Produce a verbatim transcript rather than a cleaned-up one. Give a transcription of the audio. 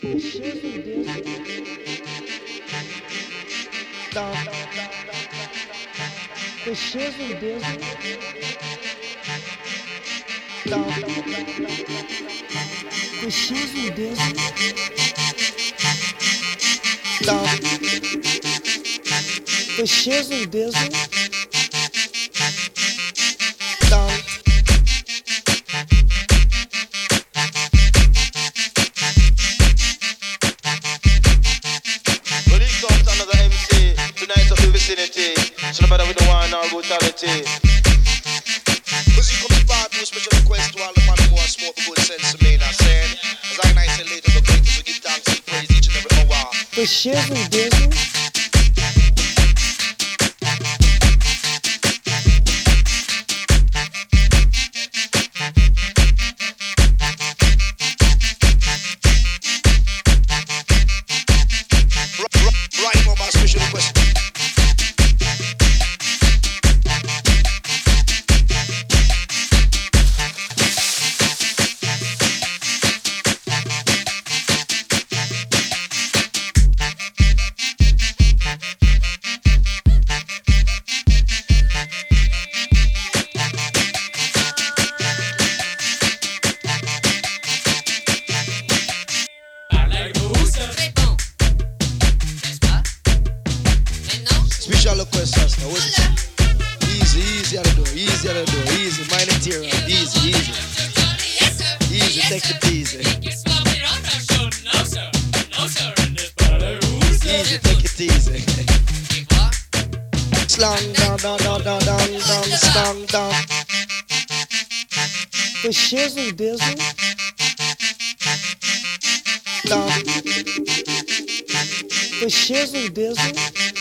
The shizzle dizzle. Dum. The shizzle dizzle. Dum. The shizzle dizzle. Dum. The shizzle dizzle. Dum. Well, it comes another M C tonight of the vicinity. So no matter with the wine or brutality. Cause he comes part to a special request to all the man who has smoke the good sense of me. Now saying, as I nice and later, the greatest we give thanks and praise each and every hour. The shizzle dizzle. R- r- right now, my special request. Special request, sister. What is it? Easy, easy at the door, easy at the door, easy. Mind it here, easy, easy. Easy, take it easy. Easy, take it easy. Slang down, down, down, down, down, down, slang down. The shizzle dizzle. Down. The shizzle dizzle.